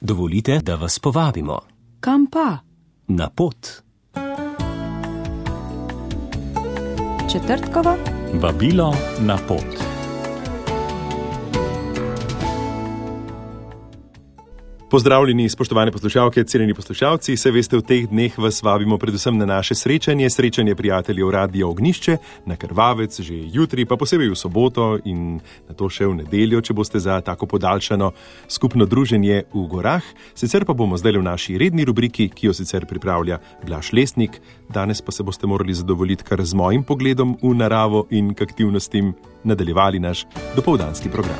Dovolite, da vas povabimo. Kam pa? Na pot. Četrtkovo? Vabilo na pot. Pozdravljeni, spoštovane poslušalke, cenjeni poslušalci. Se veste, v teh dneh vas vabimo predvsem na naše srečanje prijateljev Radia Ognjišče, na Krvavec že jutri, pa posebej v soboto in na to še v nedeljo, če boste za tako podaljšano skupno druženje v gorah. Sicer pa bomo zdaj v naši redni rubriki, ki jo sicer pripravlja Blaž Lesnik. Danes pa se boste morali zadovoljiti kar z mojim pogledom v naravo in k aktivnostim nadaljevali naš dopoldanski program.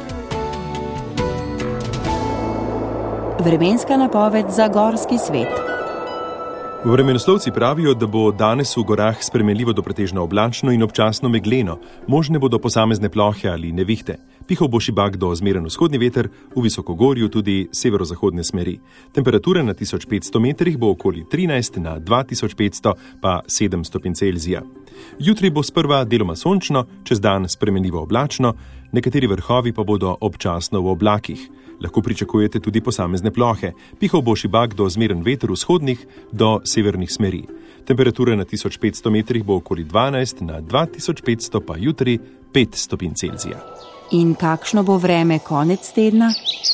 Vremenska napoved za gorski svet. Vremenoslovci pravijo, da bo danes v gorah spremenljivo do pretežno oblačno in občasno megleno. Možne bodo posamezne plohe ali nevihte. Pihal bo šibak do zmeren vzhodni veter, v visokogorju tudi severozahodne smeri. Temperatura na 1500 metrih bo okoli 13, na 2500 pa 7 stopinj Celzija. Jutri bo sprva deloma sončno, čez dan spremenljivo oblačno, nekateri vrhovi pa bodo občasno v oblakih. Lahko pričakujete tudi posamezne plohe. Pihal bo šibak do zmeren veter vzhodnih do severnih smeri. Temperatura na 1500 metrih bo okoli 12, na 2500 pa jutri 5 stopinj Celzija. In kakšno bo vreme konec tedna?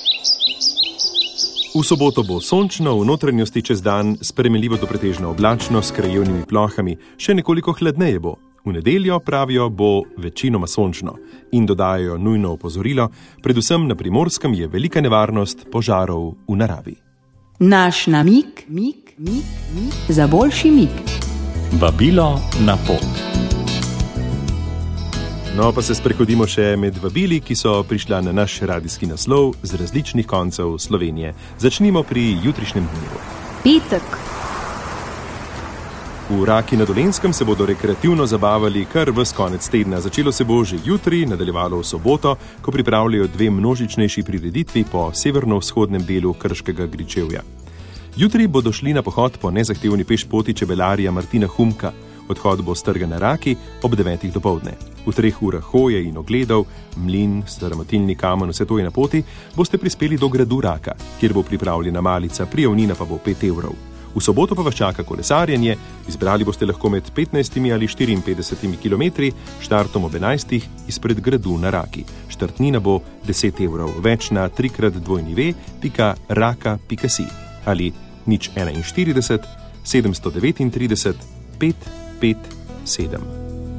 V soboto bo sončno, v notranjosti čez dan spremenljivo do pretežno oblačno s krajevnimi plohami, še nekoliko hladneje bo. V nedeljo, pravijo, bo večinoma sončno in dodajajo nujno opozorilo, predvsem na Primorskem je velika nevarnost požarov v naravi. Naš namig za boljši mig. Vabilo na pot. No, pa se sprehodimo še med vabili, ki so prišla na naš radijski naslov z različnih koncev Slovenije. Začnimo pri jutrišnjem dnevu. Petek. V Raki na Dolenjskem se bodo rekreativno zabavali kar ves konec tedna. Začelo se bo že jutri, nadaljevalo v soboto, ko pripravljajo dve množičnejši prireditvi po severno-vzhodnem delu Krškega gričevja. Jutri bodo šli na pohod po nezahtevni pešpoti čebelarja Martina Humka. Odhod bo s trga na Raki ob 9. dopoldne. V 3 urah hoje in ogledov, mlin, staromotilni kamen, vse to je na poti, boste prispeli do gradu Raka, kjer bo pripravljena malica, prijavnina pa bo 5 evrov. V soboto pa vas čaka kolesarjenje, izbrali boste lahko med 15 ali 54 kilometri, štartom ob 11 izpred gradu na Raki. Štartnina bo 10 evrov, več na 3x2v.raka.si ali 041 739 557.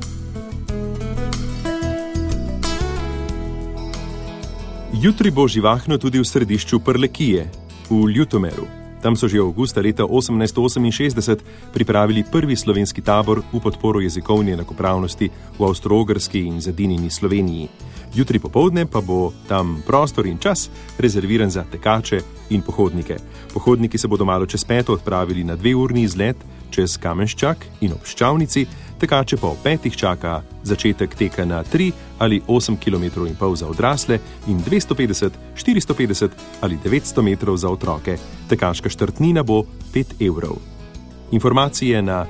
Jutri bo živahno tudi v središču Prlekije, v Ljutomeru. Tam so že avgusta leta 1868 pripravili prvi slovenski tabor v podporo jezikovni enakopravnosti v Avstro-Ogrski in Zadinini Sloveniji. Jutri popoldne pa bo tam prostor in čas rezerviran za tekače in pohodnike. Pohodniki se bodo malo čez 5 odpravili na 2-urni izlet čez Kamenščak in ob Ščavnici, tekače pa ob 5 čaka začetek teka na 3 ali 8 km in pol za odrasle in 250, 450 ali 900 metrov za otroke. Tekaška štartnina bo 5 evrov. Informacije na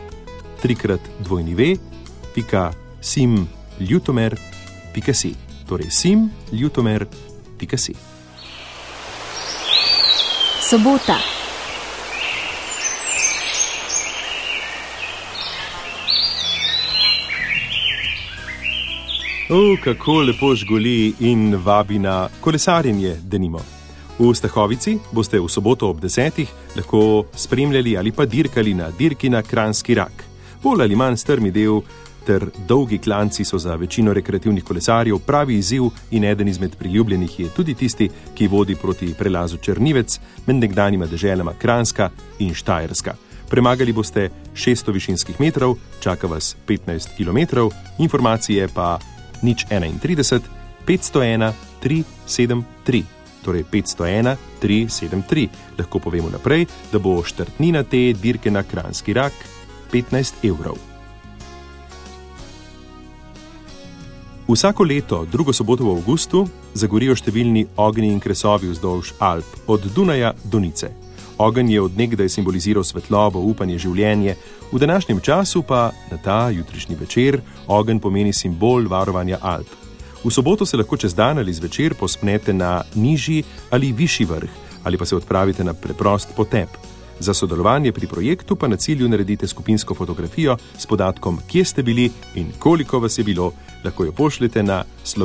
3x2v.simljutomer.si, torej simljutomer.si. Sobota. Kako lepo žgoli in vabi na kolesarjenje, denimo. V Stahovici boste v soboto ob 10 lahko spremljali ali pa dirkali na dirki na Kranjski Rak. Bolj ali manj strmi del ter dolgi klanci so za večino rekreativnih kolesarjev pravi izziv in eden izmed priljubljenih je tudi tisti, ki vodi proti prelazu Črnivec med nekdanjima deželama Kranjska in Štajerska. Premagali boste 600 višinskih metrov, čaka vas 15 kilometrov, informacije pa 031 501 373, torej 501 373. Lahko povemo naprej, da bo štartnina te dirke na Kranjski Rak 15 evrov. Vsako leto, drugo soboto v avgustu, zagorijo številni ognji in kresovi vzdolž Alp, od Dunaja do Nice. Ogenj je od nekdaj simboliziral svetlobo, upanje, življenje, v današnjem času pa, na ta jutrišnji večer, ogenj pomeni simbol varovanja Alp. V soboto se lahko čez dan ali zvečer pospnete na nižji ali višji vrh, ali pa se odpravite na preprost potep. Za sodelovanje pri projektu pa na cilju naredite skupinsko fotografijo s podatkom, kje ste bili in koliko vas je bilo. Lahko jo pošljete na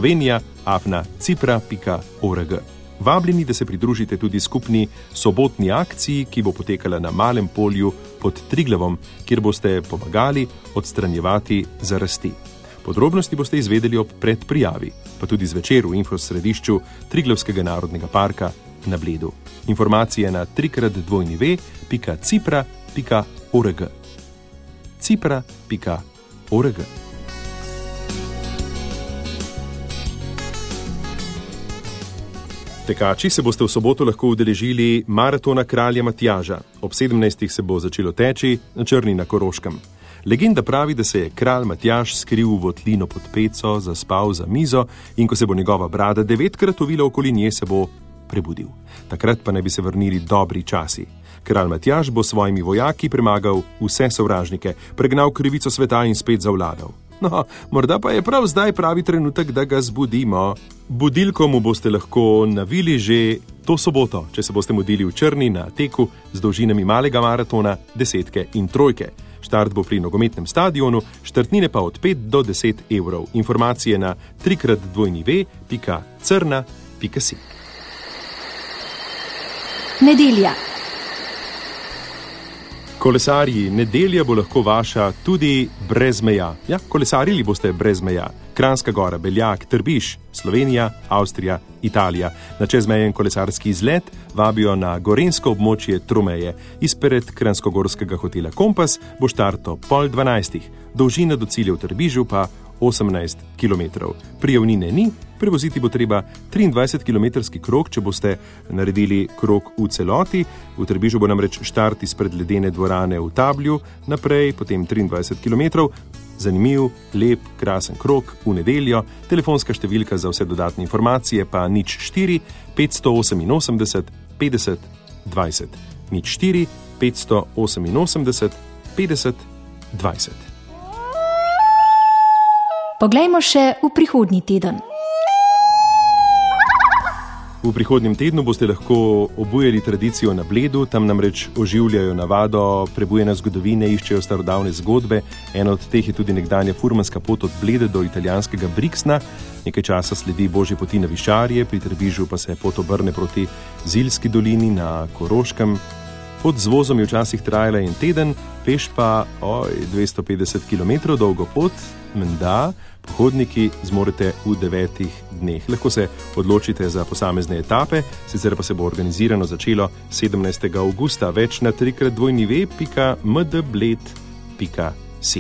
slovenia@cipra.org. Vabljeni, da se pridružite tudi skupni sobotni akciji, ki bo potekala na Malem polju pod Triglavom, kjer boste pomagali odstranjevati zarasti. Podrobnosti boste izvedeli ob predprijavi, pa tudi zvečer v infosredišču Triglavskega narodnega parka na Bledu. Informacije na www.cipra.org. cipra.org. Tekači se boste v soboto lahko udeležili maratona Kralja Matjaža. Ob 17. se bo začelo teči na Črni na Koroškem. Legenda pravi, da se je kralj Matjaž skril v votlino pod peco, zaspal za mizo in ko se bo njegova brada 9-krat ovila okoli nje, se bo prebudil. Takrat pa naj bi se vrnili dobri časi. Kralj Matjaž bo s svojimi vojaki premagal vse sovražnike, pregnal krivico sveta in spet zavladal. No, morda pa je prav zdaj pravi trenutek, da ga zbudimo. Budilko mu boste lahko navili že to soboto, če se boste mudili v Črni na teku z dolžinami malega maratona, desetke in trojke. Štart bo pri nogometnem stadionu, štartnine pa od 5 do 10 evrov. Informacije na www.crna.si. Nedelja. Kolesarji, nedelja bo lahko vaša tudi brez meja. Ja, kolesarili boste brez meja. Kranjska Gora, Beljak, Trbiš, Slovenija, Avstrija, Italija. Na čezmejen kolesarski izlet vabijo na gorenjsko območje Tromeje. Izpred kranjskogorskega hotela Kompas bo štarto 11:30. Dolžina do cilja v Trbižu pa 18 km. Prijavnine ni, prevoziti bo treba 23-kilometrski krog, če boste naredili krog v celoti. V Trbižu bo namreč štart izpred ledene dvorane v Tablju, naprej potem 23 km. Zanimiv, lep, krasen krog v nedeljo. Telefonska številka za vse dodatne informacije pa 04 588 50 20. 04 588 50 20. Poglejmo še v prihodnji teden. V prihodnjem tednu boste lahko obujali tradicijo na Bledu, tam namreč oživljajo navado prebujene zgodovine, iščejo starodavne zgodbe. Ena od teh je tudi nekdanja furmanska pot od Bleda do italijanskega Brixna. Nekaj časa sledi Božje poti na Višarje, pri Trbižu pa se pot obrne proti Zilski dolini na Koroškem. Pot z vozom je včasih trajala en teden, peš pa 250 km dolgo pot, menda pohodniki zmorete v 9 dneh. Lahko se odločite za posamezne etape, sicer pa se bo organizirano začelo 17. avgusta. Več na www.mdbled.si.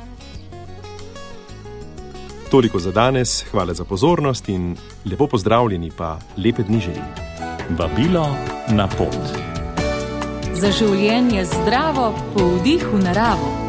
Toliko za danes, hvala za pozornost in lepo pozdravljeni, pa lepe dni želim. Vabilo na pot. Za življenje zdravo, po vdih v naravo.